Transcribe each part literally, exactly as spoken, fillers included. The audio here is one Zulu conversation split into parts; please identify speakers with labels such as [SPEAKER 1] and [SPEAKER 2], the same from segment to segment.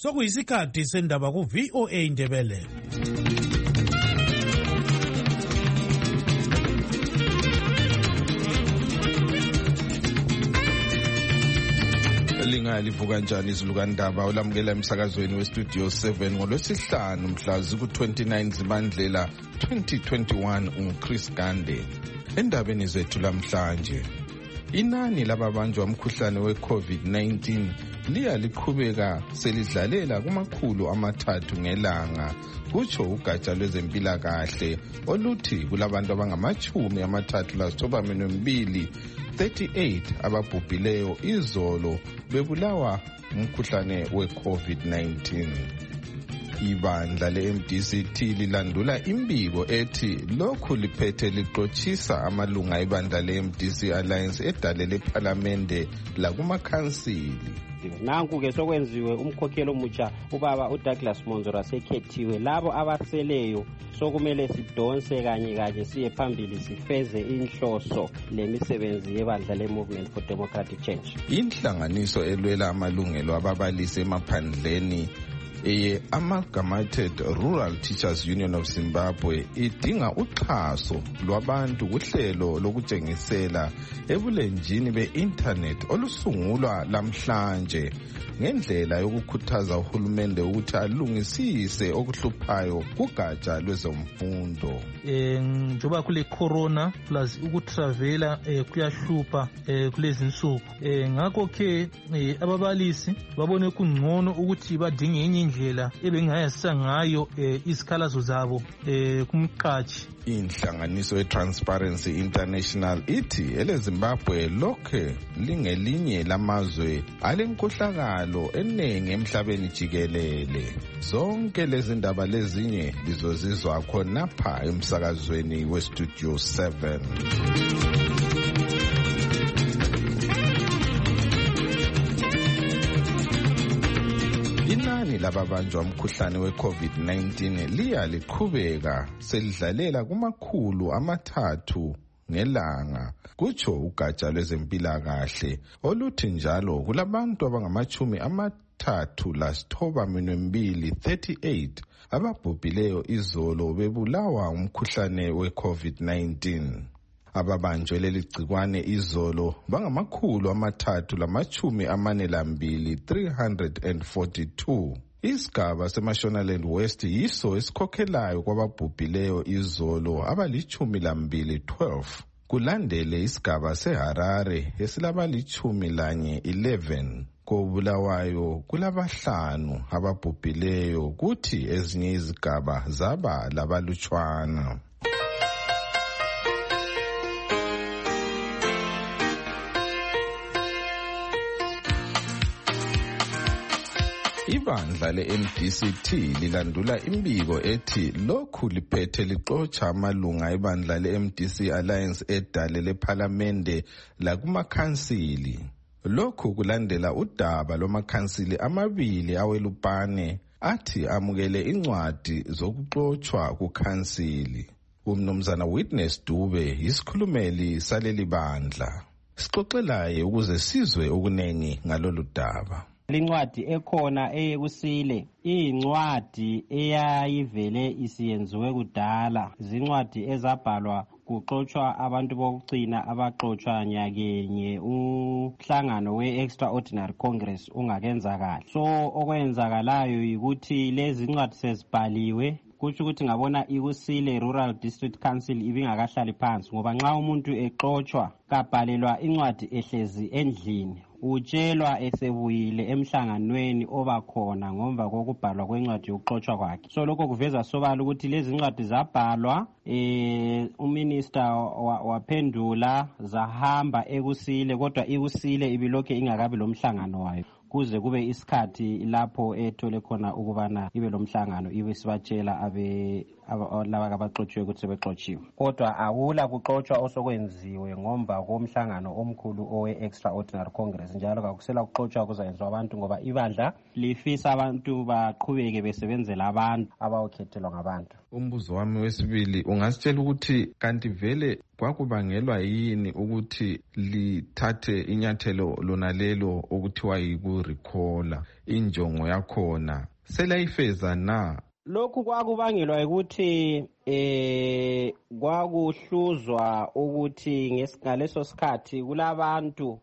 [SPEAKER 1] sokuyisikhathi sendaba ku V O A Ndebele.
[SPEAKER 2] Linga livuka njani izilukandaba olamukela emsakazweni westudio seven ngolwesihlanu mhla ziku twenty-nine Zibandlela twenty twenty-one uChris Gande. Endabeni zethu lamhlanje, inani lababanjwa umkhuhlane we-COVID nineteen liya liqhubeka selidlalela kumakhulu amathathu ngelanga, kutsho ugatsha lwezempilakahle oluthi kulabantu abangamachumi amathathu lasithoba mbili thirty-eight ababhubhileyo izolo bebulawa umkhuhlane we-COVID nineteen. Ibandla le-M D C T lilandula imbiko ethi lokhu liphethe liqotshisa amalunga ebandla le-M D C Alliance edalele ephalamende lakumakhansili.
[SPEAKER 3] Nanku-ke sokwenziwe umkhokheli omutsha ubaba uDouglas Monzora sekhethiwe. Labo abaseleyo sokumele sidonse kanye kanye siye phambili sifeze inhloso lemisebenzi yebandla le-Movement for Democratic Change.
[SPEAKER 2] Inhlanganiso elwela amalungelo ababalisi emaphandleni eye Amalgamated Rural Teachers Union of Zimbabwe idinga uxhaso lwabantu kuhlelo lokutshengisela ebulenjini be-internet olusungulwa lamhlanje ngendlela yokukhuthaza uhulumende ukuthi alungisise okuhluphayo kugatsha lwezemfundo.
[SPEAKER 4] Eh njoba kule corona plus ukutravela eh kuyahlupha eh kulezi insuku. Eh ngakho ke eh, ababalisi babone kungcono ukuthi badinge enye indlela ebengayasa ngayo eh, izikhalazo zabo eh kumqashi.
[SPEAKER 2] Inhlanganiso ye-Transparency International ithi eleZimbabwe lokhe lingelinye lamazwe alenkohlakalo eningi emhlabeni jikelele. Zonke lezi ndaba lezinye lizozizwa khonapha emsakazweni westudio seven. Inani lababanjwa umkhuhlane we-COVID nineteen liya liqhubeka selidlalela kumakhulu amathathu ngelanga, kutsho ugatsha lwezempilakahle oluthi njalo kulabantu abangamachumi amathathu lasithoba mbili thirty-eight ababhubhileyo izolo bebulawa umkhuhlane we-COVID nineteen. Ababanjwe leli gcikwane izolo bangamakhulu amathathu lamachumi amane lambili three hundred forty-two. Isigaba seMashonaland West yiso esikhokhelayo kwababhubhileyo izolo abalichumi lambili twelve. Kulandele isigaba seHarare esilabalichumi lanye eleven. Kobulawayo kulabahlanu ababhubhileyo kuthi ezinye izigaba zaba labalutshwana. Ibandla le-M D C T lilandula imbiko ethi lokhu liphethe lixotsha amalunga ebandla le-M D C Alliance edalele ephalamende lakumakhansili. Lokhu kulandela udaba lwamakhansili amabili awelupane athi amukele incwadi zokuxotshwa kukhansili. Umnumzana Witness Dube yisikhulumeli saleli bandla. Sixoxelaye ukuze sizwe okunengi ngalolu daba.
[SPEAKER 3] Lincwadi ekhona eyekusile incwadi eyayivele isiyenziwe kudala, zincwadi ezabhalwa kuxotshwa abantu bokugcina abaxotshwa nyakenye umhlangano we-Extraordinary Congress ungakenzakali. So okwenzakalayo yikuthi lezi incwadi sezibhaliwe, kutsho ukuthi ngabona ikusile Rural District Council ibingakahlali phansi, ngoba nxa umuntu exotshwa kabhalelwa incwadi ehlezi endlini utshelwa esebuyile emhlanganweni obakhona ngomva kokubhalwa kwencwadi yokuxotshwa kwakhe. So lokho kuveza sobala ukuthi lezi ncwadi zabhalwa, eh uminister waphendula zahamba ekusile, kodwa ikusile ibilokhe ingakabi lomhlangano wayo kuze kube isikhathi lapho ethole khona ukubana ibe lomhlangano ibe sibatshela abe laba abaxotshiwe ukuthi sebexotshiwe, kodwa akula kuxotshwa osokwenziwe ngomva komhlangano omkhulu owe-Extraordinary Congress, njalo kakusela kuxotshwa kuzayenziwa abantu ngoba ibandla lifisa abantu baqhubeke besebenzela abantu abawukhethelwa ngabantu.
[SPEAKER 2] Umbuzo wami wesibili, ungasitshela ukuthi kanti vele kwakubangelwa yini ukuthi lithathe inyathelo lona lelo okuthiwa yiku-recalla? Injongo yakhona selayifeza na?
[SPEAKER 3] Lokhu kwakubangelwa ukuthi eh kwakuhluzwa ukuthi ngaleso sikhathi kulabantu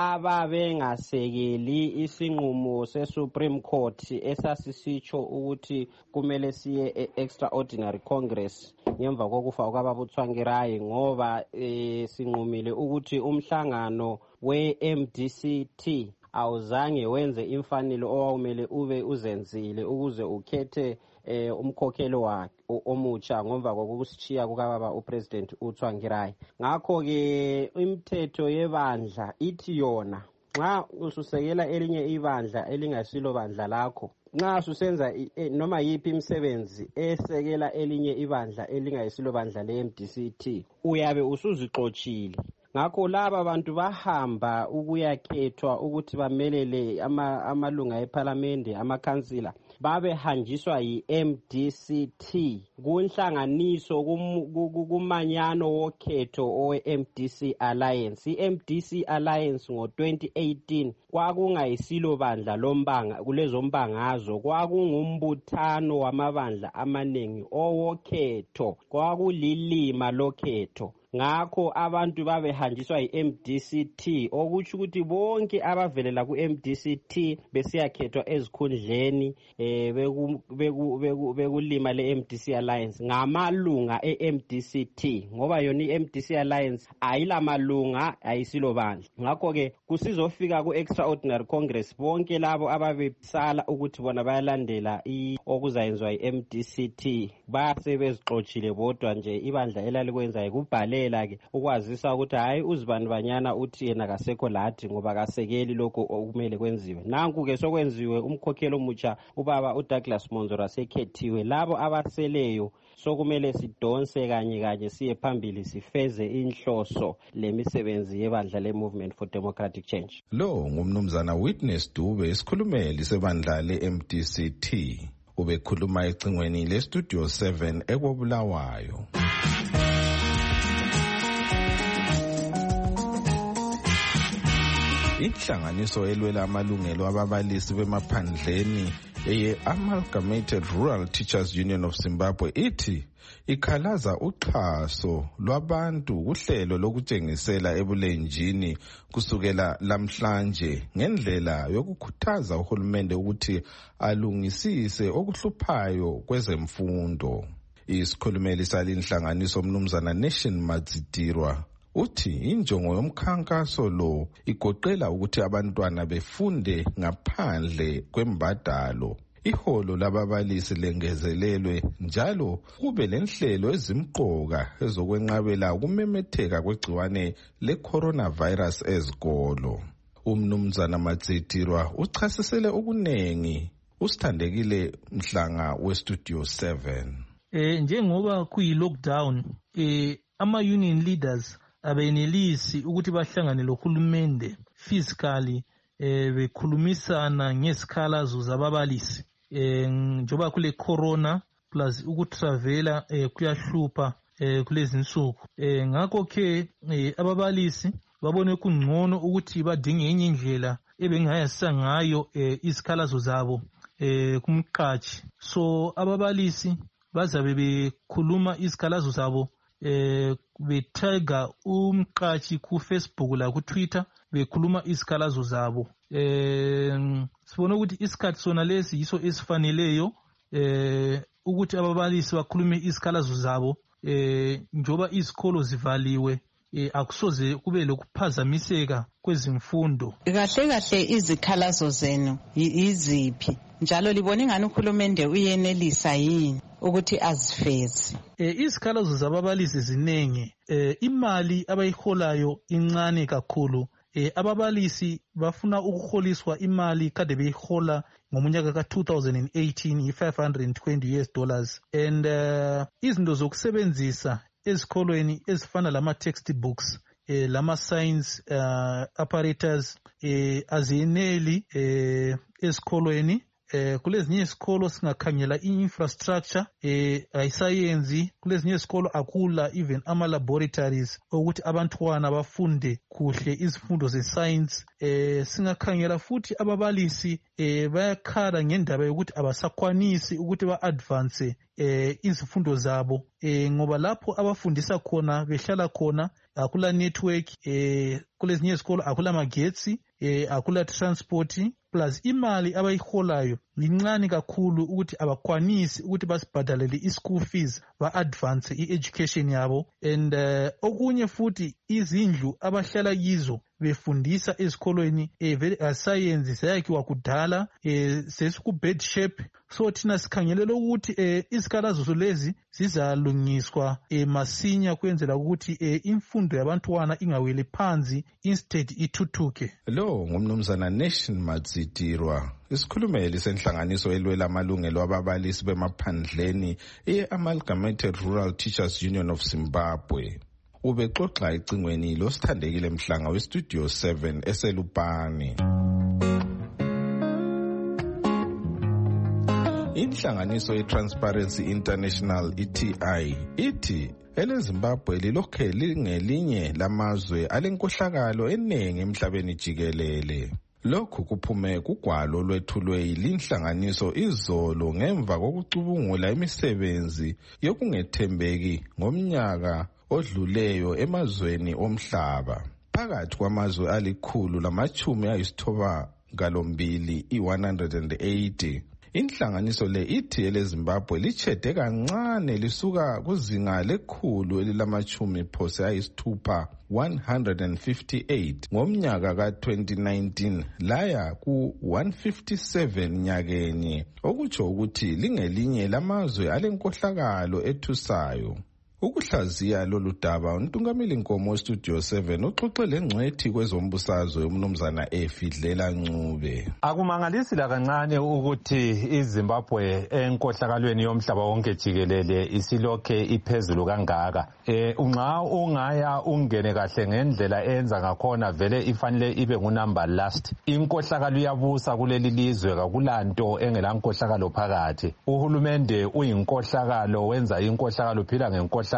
[SPEAKER 3] ababengasekeli isinqumo se-Supreme Court esasisitsho ukuthi kumele siye e-Extraordinary Congress ngemva kokufa kwababa Tsvangirai, ngoba eh, sinqumile ukuthi umhlangano we-M D C T awuzange wenze imfanelo owawumele ube uzenzile ukuze ukhethe eh umkhokhelo wakhe omutsha ngomva kokushiya kukababa uPresident uTsvangirai. Ngakho ke imithetho yebandla ithi yona nxa ususekela elinye ibandla elingasilo bandla lakho, nxa ususenza noma yipi imisebenzi esekela elinye ibandla elingayisilo bandla le-M D C T, uyabe usuzixotshiile. Ngakho laba abantu bahamba ukuyakhethwa ukuthi bamelele amalunga eParliament, amakhansila, babehanjiswa yi-M D C T kunhlanganiso kumanyano wokhetho owe-M D C Alliance. I-M D C Alliance ngo twenty eighteen kwakungayisilo bandla lombanga kulezo mbangazo, kwakungumbuthano wamabandla amaningi owokhetho, kwakulilima lokhetho. Ngakho abantu babehanjiswa yi-M D C T, okuthi ukuthi bonke abavelela ku-M D C T besiyakhethwa ezikhundleni eh bekulima le-M D C Alliance ngamalunga e-M D C T, ngoba yona i-M D C Alliance ayilamalunga, ayisilo bandla. Ngakho ke kusizofika ku-Extraordinary Congress bonke labo ababesala ukuthi bona bayalandela okuzayenziwa yi-M D C T basebezixotshiile bodwa nje, ibandla elalikwenza ikubhale ke ukwazisa ukuthi hayi uzibani banyana uthi yena kasekho lathi ngoba kasekeli lokho okumele kwenziwe. Nanku ke sokwenziwe umkhokhelo omutsha, ubaba uDouglas Monzora sekhethiwe. Labo abaseleyo sokumele sidonse kanye kanye siye phambili sifeze inhloso lemisebenzi yebandla le-Movement for Democratic Change.
[SPEAKER 2] Lo ngumnumzana Witness Dube, isikhulumeli sebandla le-M D C T, ubekhuluma ecingweni le-Studio seven ekobulawayo. Inhlanganiso elwela amalungelo ababalisi bemaphandleni eye-Amalgamated Rural Teachers Union of Zimbabwe ithi ikhalaza uxhaso lwabantu kuhlelo lokutshengisela ebulenjini kusukela lamhlanje ngendlela yokukhuthaza uhulumende ukuthi alungisise okuhluphayo kwezemfundo. Isikhulumeli salinhlanganiso mnumzana Nation Madzidirwa uthi injongo yomkhankaso lo igoqela ukuthi abantwana befunde ngaphandle kwembadalo. Iholo lababalisi lengezelelwe njalo kube lenhlelo ezimqoka ezokwenqabela ukumemetheka kwegciwane le-coronavirus ezikolo. Umnumzana Madzidirwa uchasisele okunengi. Usithandekile Mhlanga we-Studio seven.
[SPEAKER 4] Eh njengoba kuyi-lockdown, eh ama-union leaders abenelisi ukuthi bahlangane lohulumende physically eh bekhulumisana ngesikhalazo zababalisi eh njoba kule corona plus ukutravela eh kuyahlupha eh kulezi insuku. Eh ngakho ke eh, ababalisi babone kungcono ukuthi badinge enye indlela ebengayasa ngayo eh, isikhalazo zabo eh kumqashi. So ababalisi bazabe bekhuluma isikhalazo zabo eh bethaga umqashi ku Facebook la ku Twitter bekhuluma isikhalazo zabo. Eh sibona ukuthi isikhathi sona lesi yiso esifaneleyo eh ukuthi ababalisi bakhulume isikhalazo zabo eh njoba izikolo zivaliwe eh akusoze kube lokuphazamiseka kwezimfundo.
[SPEAKER 5] Kahle kahle izikhalazo zenu iziphi njalo libona ngani uhulumende uyenelisa yini ukuthi azifeze?
[SPEAKER 4] Eh izikhalazo zababalisi zinenge, eh imali abayiholayo incane kakhulu eh, ababalisi bafuna ukuholiswa imali kade beyihola ngomunyaka ka two thousand eighteen i-five hundred twenty U S dollars and uh, izinto zokusebenzisa ezikolweni ezifana lama-textbooks eh, lama-science uh, apparatus eh, aziyeneli eh, ezikolweni. Eh, kulezinye isikolo singakhangela i-infrastructure eh, ayisayenzi. Kulezinye isikolo akula even ama-laboratories ukuthi abantwana bafunde kuhle izifundo ze-science. Eh, singakhangela futhi ababalisi eh, bayakhala ngendaba yokuthi abasakwanisi ukuthi ba-advance eh, izifundo zabo eh, ngoba lapho abafundisa khona behlala khona akula network eh, kulezinye izikolo akula magetsi eh, akula transport plus imali abayiholayo lincane kakhulu ukuthi abakwanisi ukuthi basibhadalele i-school fees ba-advance i-education yabo. And uh, okunye futhi izindlu abahlala kizo befundisa ezikolweni eh, asayenzi zayakhiwa kudala eh, sesiku-bed shape. So thina sikhangelela ukuthi eh, izikhalazo lezi zizalungiswa eh, masinya kwenzela ukuthi eh, imfundo yabantwana ingaweli phansi instead ithuthuke.
[SPEAKER 2] Lo ngumnumzana Nation Matsitirwa, isikhulumeli senhlanganiso elwela amalungelo ababalisi bemaphandleni i-Amalgamated Rural Teachers Union of Zimbabwe. Ubexoxa ecingweni losithandekile Mhlanga westudio seven eselupani. Inhlanganiso ye-Transparency International I T I ithi eleZimbabwe lilokhe lingelinye lamazwe alenkohlakalo eningi emhlabeni jikelele. Lokhu kuphume kugwalo lwethulwe yilinhlanganiso izolo ngemva kokucubungula imisebenzi yokungethembeki ngomnyaka odluleyo emazweni omhlaba. Phakathi kwamazwe alikhulu lamachumi ayisithoba ngalombili i-one hundred eighty. Inhlanganiso le ithi eleZimbabwe lichede kancane lisuka kuzinga lekhulu elilamachumi phose ayisithupha one hundred fifty-eight ngomnyaka ka twenty nineteen laya ku one fifty-seven nyakenye, okutsho ukuthi lingelinye lamazwe alenkohlakalo ethusayo. Ukuhlaziya lolu daba uNtungameli Nkomo Studio seven uxoxe lengcwethi kwezombusazwe umnumzana Efidlela Ncube.
[SPEAKER 6] Akumangalisi la kancane ukuthi iZimbabwe enkohlakalweni yomhlaba wonke jikelele isilokhe iphezulu kangaka. Eh unqa ungaya ungene kahle ngendlela enza ngakhona vele ifanele ibe ngunumber last. Inkohlakalo iyabusa kuleli lizwe kakulanto engelankohlakalo phakathi. Uhulumende uyinkohlakalo wenza inkohlakalo phila ngenkohlakalo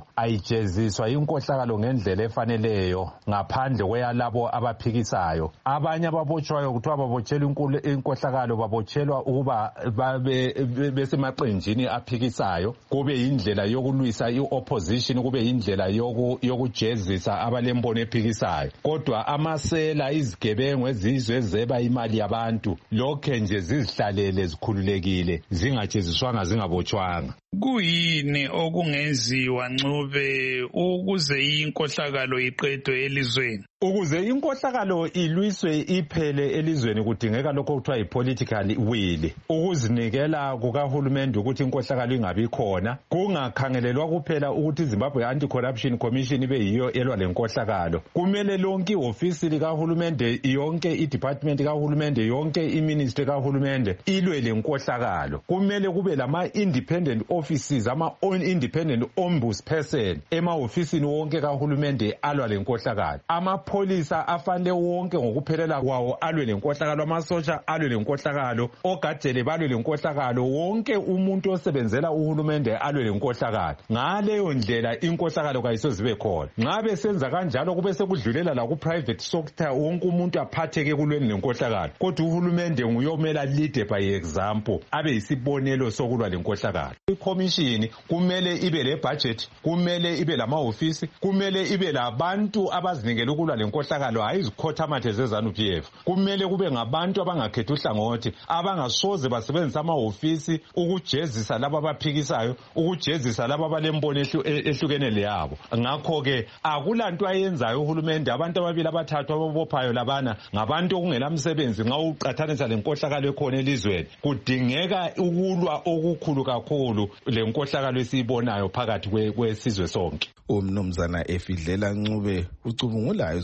[SPEAKER 6] ayijeziswa inkohlakalo ngendlela efaneleyo ngaphandle kweyalabo abaphikisayo. Abanye ababotshwayo kuthiwa babotshelwa inkohlakalo babotshelwa ukuba babe besemaqenjini aphikisayo, kube indlela yokulwisa i-opposition, kube indlela yokujezisa abalembono ephikisayo. Kodwa amasela izigebengu ezizwe zeba imali yabantu lokhe nje zizihlalele zikhululekile zingajeziswanga zingabotshwanga.
[SPEAKER 7] Kuyini okungenziwa Ncube ukuze inkohlakalo iqedwe elizweni?
[SPEAKER 6] Ukuze inkohlakalo ilwiswe iphele elizweni kudingeka lokho kuthiwa yi-political will. Ukuzinikela kukahulumende ukuthi inkohlakalo ingabi khona, kungakhangelelwa kuphela ukuthi iZimbabwe Anti-Corruption Commission ibe yiyo elwa lenkohlakalo. Kumele lonke ihofisi likahulumende, yonke i-department kahulumende, yonke i-ministry kahulumende ilwe lenkohlakalo. Kumele kube lama-independent offices, ama-independent ombudsperson ema-ofisini wonke kahulumende alwa lenkohlakalo. Ama Polisa afanele wonke ngokuphelela kwawo alwe lenkohlakalo, amasosha alwe lenkohlakalo, ogadele balwe lenkohlakalo, wonke umuntu osebenzela uhulumende alwe lenkohlakalo. Ngaleyo ndlela inkohlakalo kayisozibe khona. Ngabe senza kanjalo kube sekudlulela la ku private sector wonke umuntu aphatheke kulweni lenkohlakalo. Kodwa uhulumende nguyomela lead by example, abe isibonelo sokulwa lenkohlakalo. I-commission kumele ibe le budget, kumele ibe lama office, kumele ibe labantu abazinikela ukulwa lenkohlakalo, ayizikhotamathe zeZANU-P F. Kumele kube ngabantu abangakhetha uhlangothi, abangasoze basebenzisa ama-ofisi ukujezisa laba abaphikisayo, ukujezisa laba abalembono ehlukene leyabo. Ngakho-ke akulanto ayenzayo uhulumende. Abantu ababili abathathu ababophayo labana ngabantu okungela msebenzi. Nxa uqathanisa lenkohlakalo ekhona elizweni, kudingeka ukulwa okukhulu kakhulu lenkohlakalo esiyibonayo phakathi kwesizwe sonke.
[SPEAKER 2] Umnumzana Efidlela Ncube ucubungula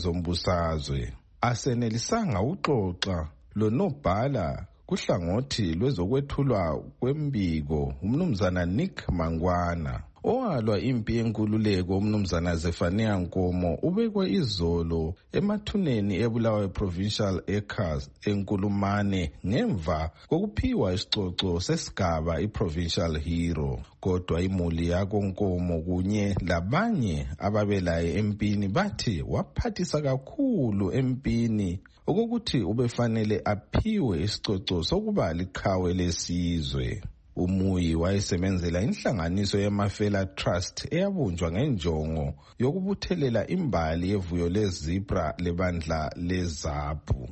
[SPEAKER 2] kwezombusazwe. Asenelisanga uxoxa lonobhala kuhlangothi lwezokwethulwa kwembiko umnumzana Nick Mangwana. Owalwa impi yenkululeko umnumzana Zefania Nkomo ubekwe izolo emathuneni eBulawayo Provincial Acres eNkulumane ngemva kokuphiwa isicoco sesigaba iProvincial Hero. Kodwa imuli yako Nkomo kunye labanye ababelaye empini bathi waphathisa kakhulu empini okokuthi ubefanele aphiwe isicoco sokuba liqhawe lesizwe. Umuyi wayesebenzela inhlanganiso yeMafela Trust eyabunjwa ngenjongo yokubuthelela imbali yevuyo lezibra lebandla leZAPU.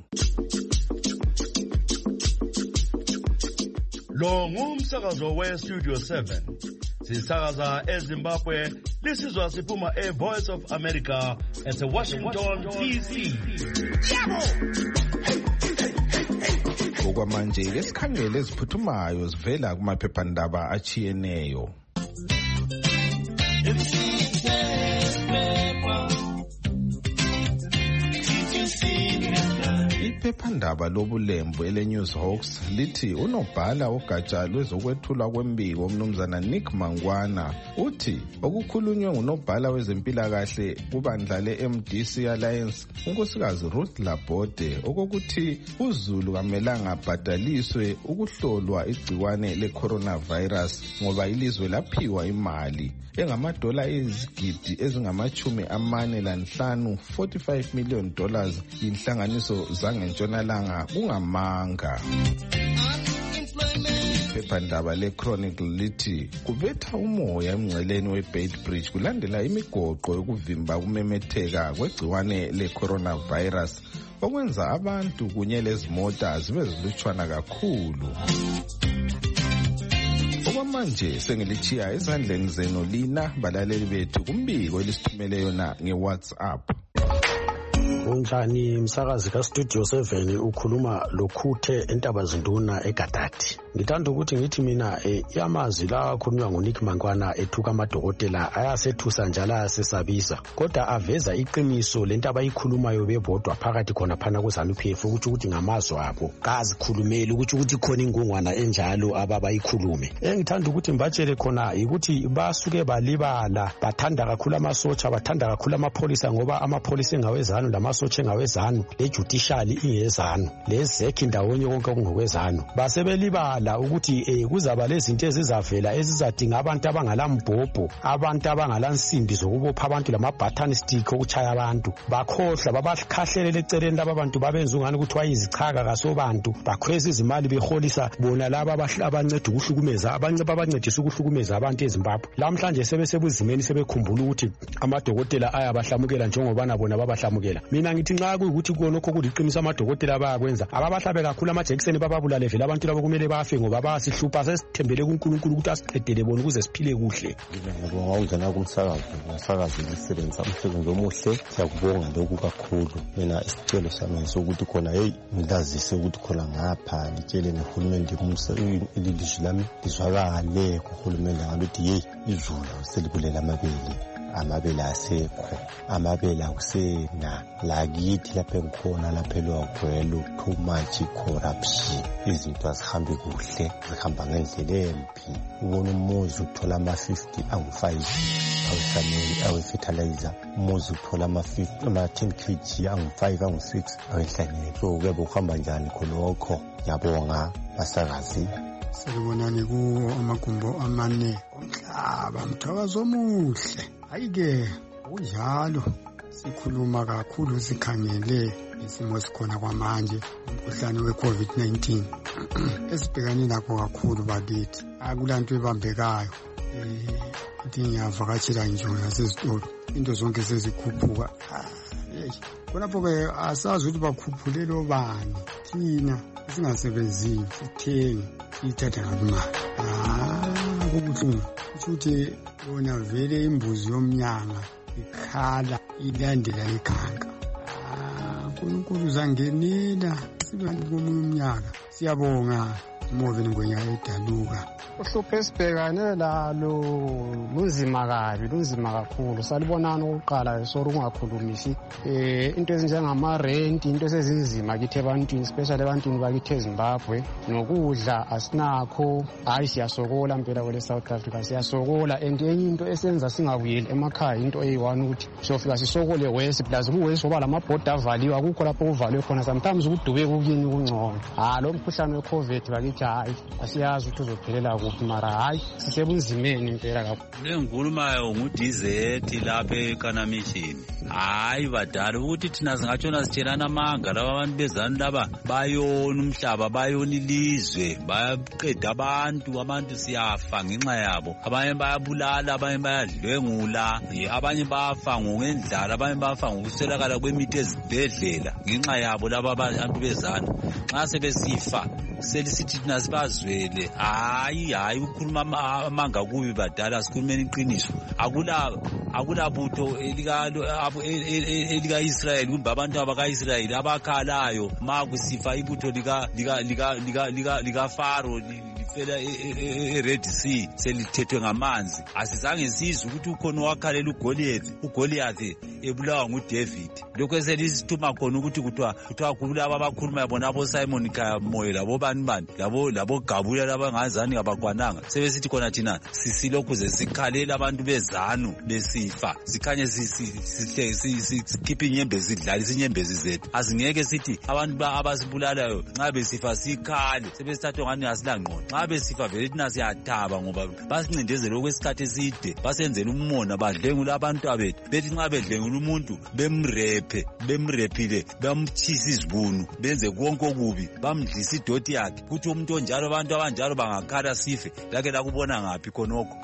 [SPEAKER 8] Lo ngumsakazo we-Studio seven. Sisakaza eZimbabwe, lisizwa siphuma e-Voice of America at Washington, D C.
[SPEAKER 2] Okwamanje lesikhangele eziphuthumayo zivela kumaphephandaba achiyeneyo. Iphephandaba lobulembu ele-News Hawks lithi unobhala ogatsha lwezokwethulwa kwembiko umnumzana Nick Mangwana uthi okukhulunywe ngunobhala wezempilakahle kubandla le-M D C Alliance unkosikazi Ruth Labode okokuthi uZulu kamelanga abhadaliswe ukuhlolwa igciwane le-coronavirus ngoba ilizwe laphiwa imali engamadola ezigidi ezingamachumi amane lanhlanu forty-five million dollars inhlanganiso zangentshonalanga kungamanga. Iphephandaba le-Chronicle lithi kubetha umoya emngceleni we-Beit Bridge kulandela imigoqo yokuvimba kumemetheka kwegciwane le-coronavirus okwenza abantu kunye lezimota zibe zilutshwana kakhulu. Okwamanje sengilichiya ezandleni zenu lina balaleli bethu kumbiko elisithumele yona nge-WhatsApp.
[SPEAKER 9] Unjani msakazi ka-Studio seven ukhuluma lokhuthe eNtabazinduna eGadadi. Ngithanda ukuthi ngithi mina eh, yamazi la akhulunywa nguNick Mangwana ethuka amadokotela ayasethusa njalo ayasesabisa kodwa aveza iqiniso lento abayikhulumayo bebodwa phakathi khona phana kuZANU-P F ukuthi ukuthi ngamazwi abo kazikhulumeli ukuthi ukuthi khona ingongwana enjalo ababayikhulume. Engithanda ukuthi mbatshele khona ukuthi basuke balibala bathanda kakhulu amasotsha bathanda kakhulu amapholisa ngoba amapholisa engawezanu lamasotsha engawezanu lejudicial ingezanu lezekhi ndawonye konke okungokwezanu basebelibala la ukuthi eh kuzaba lezinto ezizavela ezizadinga abantu abangalambhobho abantu abangalansimbi zokubopha abantu lama-button stick okuchaya abantu bakhohla babakhahlelele eceleni laba bantu babenza ungani ukuthi wayizichaka kasobantu bakhweza izimali beholisa bona laba abanceda ukuhlukumeza abanye babancedisa ukuhlukumeza abantu eZimbabwe. Lamhlanje sebesebuzimeni sebekhumbula ukuthi amadokotela ayabahlamukela njengobana bona babahlamukela. Mina ngithi nxa kuyikuthi konokho kuliqiniso amadokotela bayakwenza ababahlabe kakhulu amajekiseni bababulale vele abantu labo kumele bafe ngoba basihlupa sesithembele kuNkulunkulu ukuthi asiqedele bona ukuze siphile kuhle.
[SPEAKER 10] Ngibonga ukungena kumsakazo umsakazo lisebenza umsebenzi omuhle siyakubonga lokhu kakhulu. Mina isicelo sami sokuthi khona hey ngilazise ukuthi khona ngapha litshele nehulumende kumsebenzi ililizwi lami lizwakale kuhulumende ngaluthi hey izulu selibulela amabele amabele asekho amabele akusena lakithi lapha engikhona lapha elwagwelo too much corruption izinto azihambi kuhle zihamba ngendlela embi. Ubona umuzi uthola ama fifty angu five awusameli awe-fertilizer umuzi uthola ama fifty ama ten kg angu five angu six awehlanyeli. So kuyabe kuhamba njani khonokho? Ngiyabonga basakazi.
[SPEAKER 11] Salibonani kuwo amagumbo amane omhlaba mthakazo omuhle. Ayike kunjalo sikhuluma kakhulu sikhangele isimo esikhona kwamanje umkhuhlane we-COVID nineteen esibhekane lakho kakhulu bakithi. Akulanto ebambekayo eh ithi ngiyavakatshela nje nasezitolo into zonke sezikhuphuka. Hey khonapho ke asazi ukuthi bakhuphulele obani thina singasebenziyo sithenge sithatha ngamali. Ah kubuhlungu ukuthi bona vele imbuzi yomnyanga ikhala ilandela ikhanga. Ah uNkulunkulu uzangenela sibantu bomunye umnyaka. Siyabonga Movini Ngwenya eDaluka.
[SPEAKER 12] Uhlupho esibhekane lalo lunzima kabi, lunzima kakhulu. Salibonana ukuqala sori ungakhulumisi eh into ezinjengama rent, into esezinzima kithi ebantwini, especially ebantwini bakithi eZimbabwe. Nokudla asinakho, hayi siyasokola impela kwele South Africa, siyasokola. And enye into esenza singabuyeli emakhaya into eyi-one ukuthi sofika sisokole west plus kuwest ngoba lamabhoda avaliwe, akukho lapho kuvalwe khona. Sometimes ukudubeka ukuyini kungcono. Ah lo mkhuhlane we-COVID bakithi hayi asiyazi ukuthi uzophelela kuphi, mara hayi sisebunzimeni impela kakhulu.
[SPEAKER 13] Lengikhulumayo nguDizeti lapha eKanamishini. Hayi badala ukuthi thina singatshona sitshelana amanga laba abantu bezanu laba bayona umhlaba, bayona ilizwe, bayaqeda abantu, abantu siyafa ngenxa yabo. Abanye bayabulala, abanye bayadlwengula, abanye bafa ngendlala, abanye bafa ngokuswelakala kwemithi ezibhedlela ngenxa yabo laba abantu bezanu. Nxa sebesifa selisithi thina sibazwele. Hayi hayi ukukhuluma amanga kubi badala, sikhulumeni iqiniso. Akula akula butho elikalo elika Israel kumbe abantu abaka-Israel abakhalayo ma kusifa ibutho lika lika lika lika lika Faro lifela e-Red Sea selithethwe ngamanzi. Asizange sizwe ukuthi ukhona wakhalela uGoliath, uGoliath ebulawa nguDavid. Lokho eselisithuma khona ukuthi kuthiwa kuthiwa kulabo abakhuluma bona abo Simon Kamoyo labo bani bani labo labo Gabula labangazani ngabakwananga. Sebesithi khona thina sisilokhu zesikhalela abantu bezanu besifa, sikhanye sihle sikhipha inyembezi sidlalisa inyembezi zethu. Asingeke sithi abantu abasibulalayo nxa besifa sikhale sebesithathwa ngani asilangqondo. Nxa besifa vele thina siyathaba ngoba basincindezela okwesikhathi eside, basenzela umona, badlengula abantu abethu. Bethi nxa bedlengula umuntu bemrephe, bemrephile, bamtshisa izibunu, benze konke okubi, bamdlisa idoti yakhe. Kuthi umuntu onjalo abantu abanjalo bangakhala sife, lake lakubona ngaphi khonokho?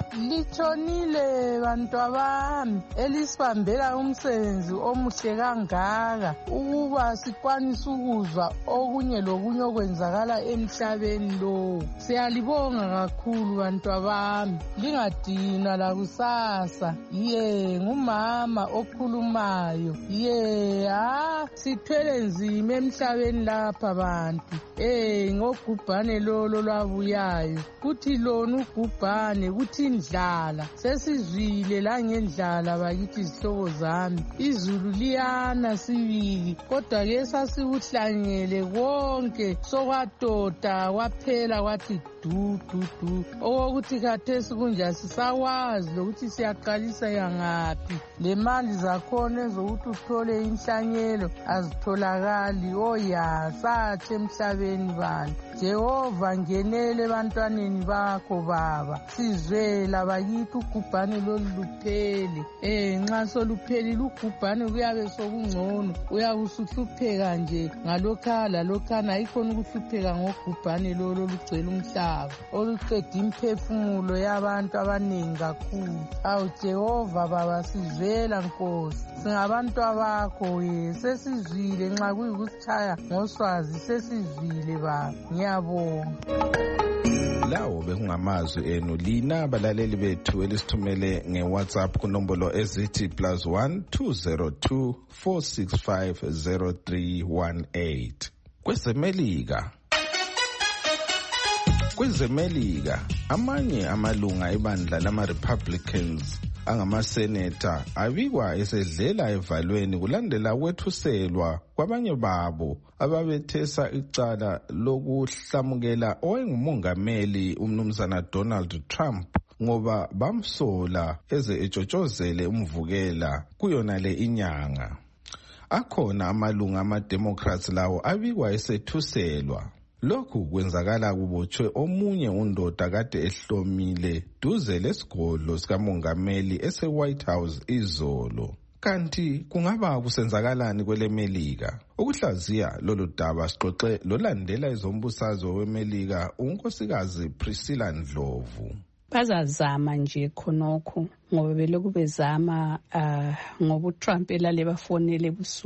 [SPEAKER 14] Litshonile bantu abami elisibambela umsebenzi omuhle kangaka ukuba sikwanisa ukuzwa okunye lokunye okwenzakala emhlabeni lo. Siyalibonga kakhulu bantu abami, lingadina lakusasa. Ye ngumama okhulumayo. Ye ah sithwele nzima emhlabeni lapha bantu. Eh ngogubhane lolo lwabuyayo, kuthi lona ugubhane, kuthi indlala. Sesizwile la ngendlala bakithi izihlobo zami. Izulu liyana sibili, kodwa ke sasibuhlanyele konke sokwatota kwaphela kwathi du du du. Okokuthi khathesi kunja sisawazi lokuthi siyaqalisa yangaphi. Le mali zakhona ezokuthi uthole inhlanyelo azitholakali. Oya sathi emhlabeni bantu. Jehova ngenele ebantwaneni bakho baba, sizwela bakithi ugubhane loluphele. Eh nxa soluphelile ugubhane kuyabe sokungcono, uyabe usuhlupheka nje ngalokhala lokhana, ayikhona ukuhlupheka ngogubhane lolo lugcwele umhlaba oluqeda imphefumulo yabantu abaningi kakhulu. Awu Jehova baba sizwela Nkosi, singabantu abakho ye, sesizwile nxa kuyikusichaya ngoswazi, sesizwile baba, ngiyabonga.
[SPEAKER 2] Lawo bekungamazwi enu lina abalaleli bethu elisithumele nge-WhatsApp kunombolo ezithi plus one two zero two four six five zero three one eight. Kwezemelika Kwezemelika amanye amalunga ebandla lama-Republicans angamaseneta abikwa esedlela evalweni kulandela kwethuselwa kwabanye babo ababethesa icala lokuhlamukela owayengumongameli umnumzana Donald Trump ngoba bamsola eze etshotshozele umvukela kuyona le inyanga. Akhona amalunga ama-Democrats lawo abikwa esethuselwa. Lokhu kwenzakala kubotshwe omunye undoda kade ehlomile duze lesigodlo sikamongameli ese-White House izolo. Kanti kungaba kusenzakalani kwelemelika? Ukuhlaziya lolu daba sixoxe lolandela izombusazwe wemelika unkosikazi Priscilla Ndlovu.
[SPEAKER 15] Bazazama nje khonokho ngoba beloku bezama uh, ngoba uTrump elale bafonele busuku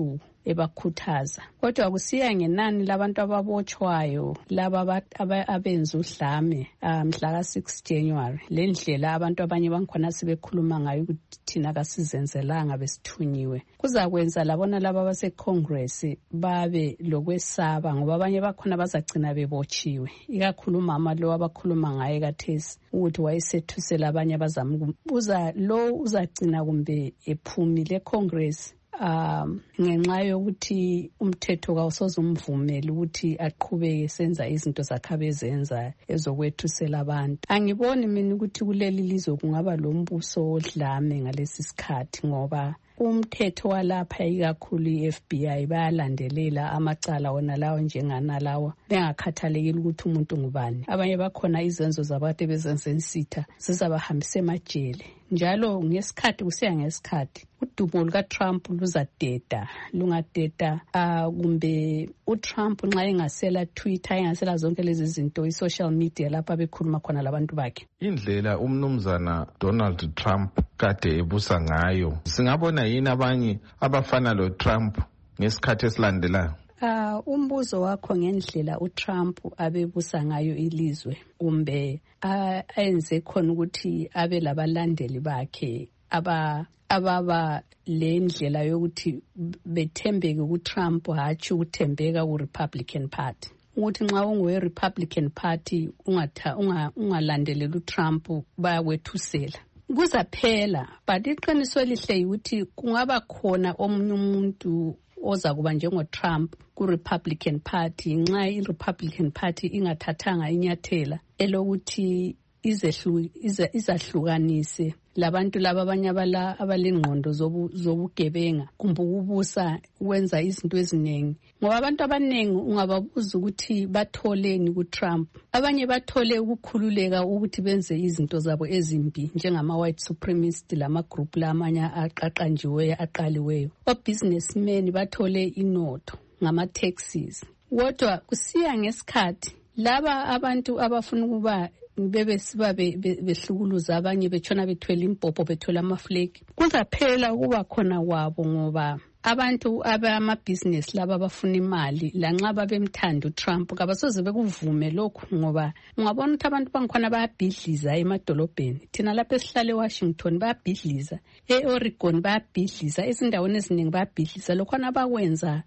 [SPEAKER 15] ebakhuthaza. Kodwa kusiya ngenani labantu ababotshwayo laba abenza udlame mhla ka six January. Le ndlela abantu abanye bankhona sebekhuluma ngayo ukuthi thina kasizenzelanga besithunyiwe. Kuzakwenza labona laba base Congress babe lokwesaba ngoba abanye bakhona bazagcina bebotshiwe. Ikakhulu umama lo abakhuluma ngaye kathesi ukuthi wayesethusela abanye abazama uza lo uzagcina kumbe ephumile Congress. Um ngenxa yokuthi umthetho kawusoze umvumele ukuthi aqhubeke senza izinto zakhe abezenza ezokwethusela abantu. Angiboni mina ukuthi kuleli lizwe kungaba lombuso odlame ngalesi sikhathi ngoba umthetho walapha ikakhulu i-F B I bayalandelela amacala wona lawo njengana lawo bengakhathalekile ukuthi umuntu ngubani. Abanye bakhona izenzo zabade bezensensitha zizabahambisa emajele. Njalo ngesikhathi kusiya ngesikhathi udumo luka Trump luzadeda lungadeda uh, kumbe uTrump nxa engasela Twitter engasela zonke lezi zinto i-social media lapha bekhuluma khona labantu bakhe.
[SPEAKER 2] Indlela umnumzana Donald Trump kade ebusa ngayo singabona yini abanye abafana lo Trump ngesikhathi esilandelayo?
[SPEAKER 15] Uh, umbuzo wakho ngendlela uTrump abebusa ngayo ilizwe kumbe uh, ayenze khona ukuthi abe labalandeli bakhe aba ababa le ndlela yokuthi bethembeke kuTrump hatshi ukuthembeka kuRepublican Party. Ukuthi nxa ungowe Republican Party ungatha ungalandelela uTrump bayakwethusela. Kuzaphela but iqiniso elihle ukuthi kungaba khona omunye umuntu oza kuba njengo Trump ku Republican Party nxa i Republican Party ingathathanga inyathela elokuthi izehlu izahlukanise labantu laba abanye abala abalengqondo zobugebenga kumbe ukubusa wenza izinto eziningi ngoba abantu abaningi ungababuza ukuthi batholeni ku Trump. Abanye bathole ukukhululeka ukuthi benze izinto zabo ezimbi njengama white supremacist lama group lamanye aqaqanjiweyo aqaliweyo. O businessmen bathole inotho ngama taxes. Kodwa kusiya ngesikhathi laba abantu abafuna ukuba bebe siba behlukuluza abanye betshona bethwele impopho bethwele amafleki. Kuzaphela ukuba khona kwabo ngoba abantu abama business laba abafuna imali lanxa babemthanda uTrump kabasoze bekuvume lokhu ngoba ungabona ukuthi abantu bangikhona bayabhidliza emadolobheni. Thina lapha esihlale eWashington bayabhidliza, eOregon bayabhidliza, ezindaweni eziningi bayabhidliza lokhona abakwenza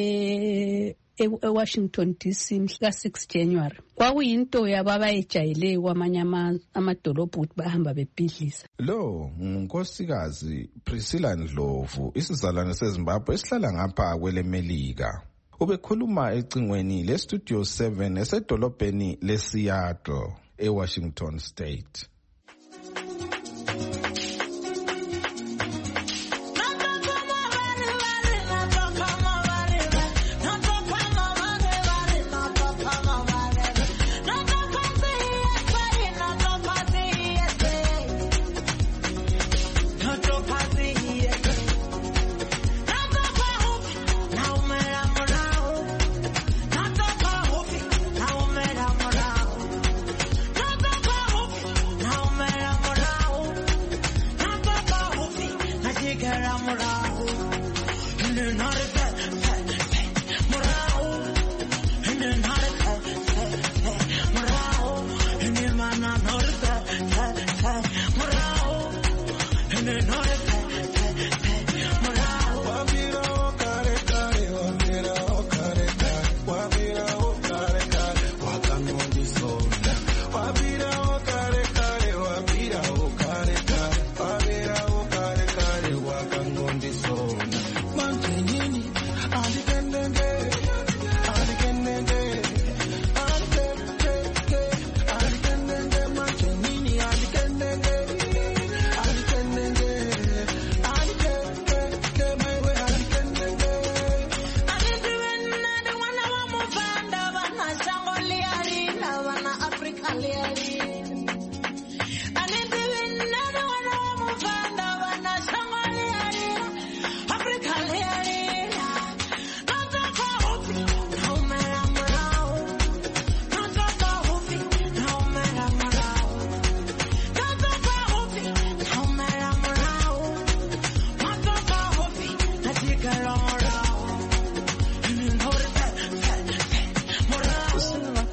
[SPEAKER 15] eh eWashington D C mhla six January. Kwakuyinto yababayejayele kwamanye amadolobho ukuthi bahamba bebhidliza.
[SPEAKER 2] Lo ngunkosikazi Priscilla Ndlovu, isizalwane seZimbabwe esihlala ngapha kwelemelika. Ubekhuluma ecingweni leStudio seven esedolobheni leSeattle eWashington State.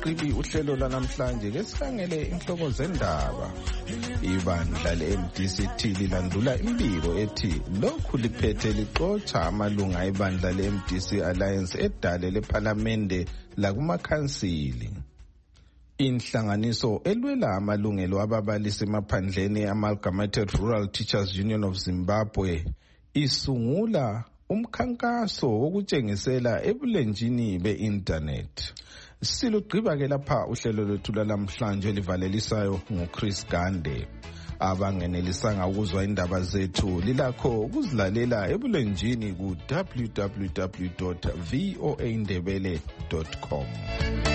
[SPEAKER 2] singakagqibi uhlelo lwanamhlanje ke sikhangele inhloko zendaba. Ibandla le-M D C T lilandula imbiko ethi lokhu liphethe lixotsha amalunga ebandla le-M D C Alliance edale lephalamende lakumakhansili. Inhlanganiso elwela amalungelo ababalisi emaphandleni Amalgamated Rural Teachers Union of Zimbabwe isungula umkhankaso wokutshengisela ebulenjini be-internet. Silugqiba ke lapha uhlelo lwethu lwalamhlanje livalelisayo nguChris Gande. Abangenelisanga ukuzwa indaba zethu lilakho ukuzilalela ebulenjini ku w w w dot voa ndebele dot com.